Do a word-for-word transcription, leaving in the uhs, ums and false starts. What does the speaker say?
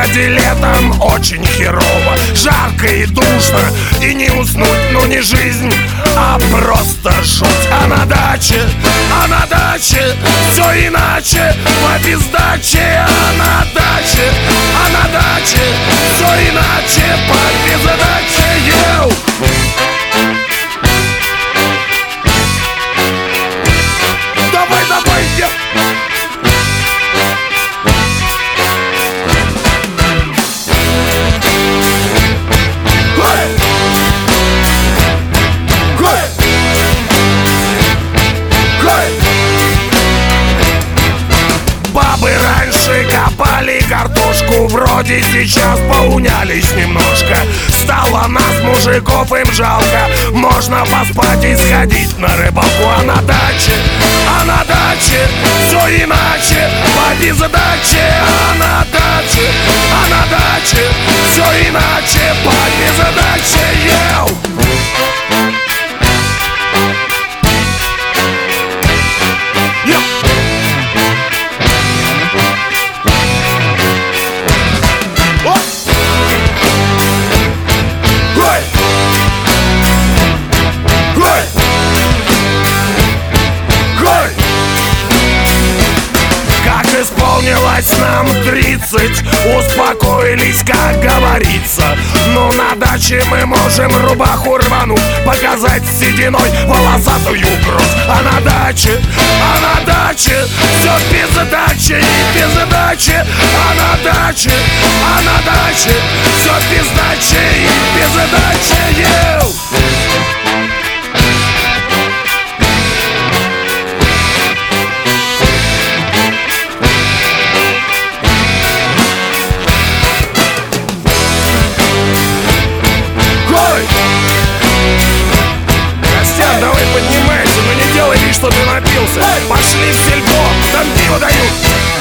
городе летом очень херово, жарко и душно, и не уснуть, ну не жизнь, а просто жуть. А на даче, а на даче все иначе, по бездаче. А на даче, а на даче все иначе, по бездаче. Йоу! Давай, давай, я... Бабы раньше копали картошку, вроде сейчас поунялись немножко. Стало нас, мужиков, им жалко. Можно поспать и сходить на рыбалку. А на даче, а на даче все иначе, по бездаче. А на даче, а на даче все иначе, по бездаче. Йоу! Исполнилось нам тридцать, успокоились, как говорится. Но на даче мы можем рубаху рвануть, показать сединой волосатую грудь. А на даче, а на даче все без задачи и без задачи. А на даче, а на даче все без дачи и без задачи. Йоу! Давай поднимайся, но не делай вид, что ты напился. Пошли в сельпо, там пиво дают.